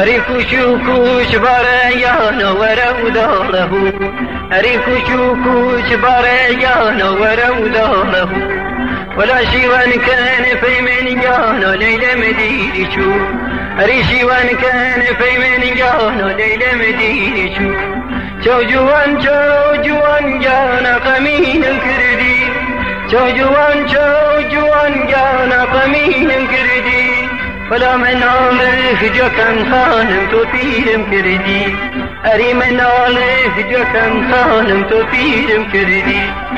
هری کوچو کوچ باریان ورو داله هری کوچو کوچ باریان ورو داله ولا شيوان كان في من جانا ليلة مديني شو هری شيوان كان في من جانا ليلة مديني شو جوان جانا قمين كردي شو جوان جانا قمين كردي ولا من عالف جكن خانم تو پیرم کردی اری من عالف جکن خانم تو پیرم کردی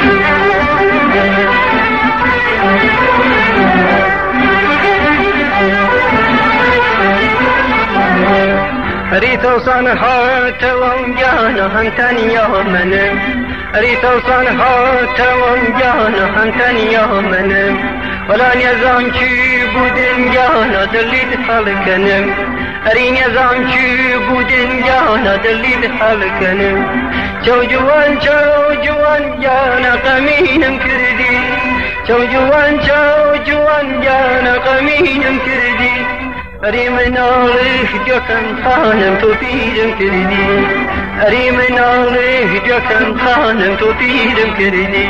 اری توصان هات وان جانا هم تنیا منم اری توصان هات وان جانا هم تنیا منم ولا نظام چی بودن جانا دلید حال کنم اری نظام چی بودن جانا دلید حال کنم چو جوان جانا قمینم کردی چو جوان جانا قمینم کردی اری من آلف جکن خانم تو پیرم کردی اری من آلف جکن خانم تو پیرم کردی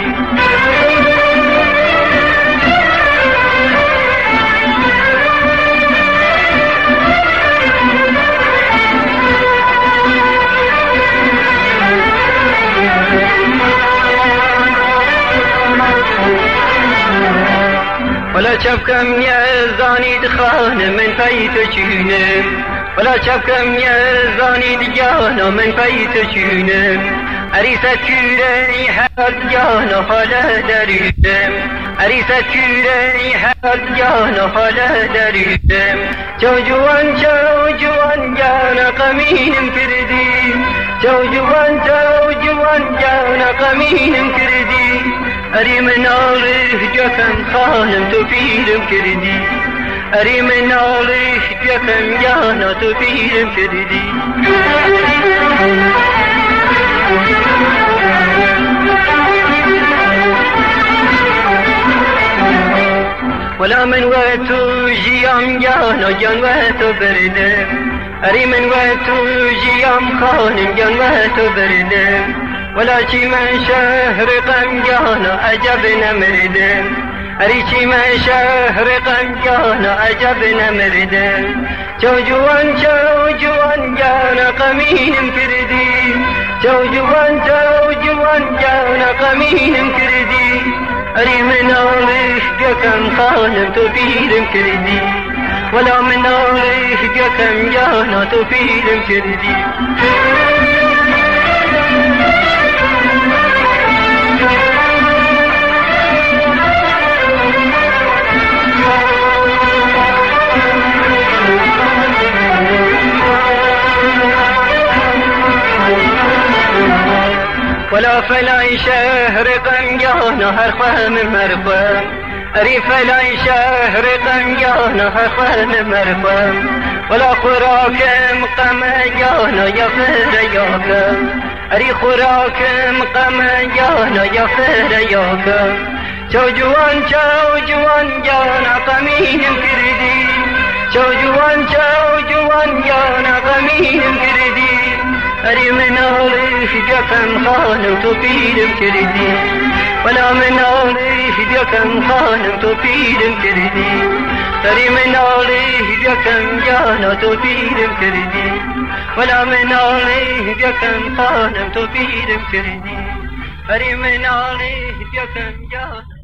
ولا شبكم يزاني دخان من فايت شينم ولا شبكم يزاني دجانا من فايت شينم أريسة كوري حال جانا حالا دريدم أريسة كوري حال جانا حالا دريدم جو جوان جانا قمين كردي جو جوان جانا قمين كردي اری من آلف جکن خانم تو پیرم کردی اری من آلف جکن جانا تو پیرم کردی ولا من وقتو جیام جانا جان وقتو بردم اری من وقتو جیام خانم جان وقتو بردم ولا شي من شهر قم جانا عجب نمردم اری شي من شهر قم جانا عجب نمردم جو جوان جانا قمين كردي جو جوان جانا قمين كردي اری من آلف جكم خانم تو پیرم کردی ولا من آلف جكم جانا تو پیرم کردی ولا فلاي شهر قم جانا هر خام مرقم اری فلاي شهر قم جانا هر خام مرقم ولا خوراكم قم جانا يا فرياكم اری خوراكم قم جانا يا فرياكم جو جوان جانا قمين كردي جو جوان جانا قمين كردي اری من آلف جکن خانم تو پیرم کردی ولا من آلف جکن خانم تو پیرم کردی اری من آلف جکن جانا تو پیرم کردی ولا من آلف جکن خانم تو پیرم کردی اری من آلف جکن جانا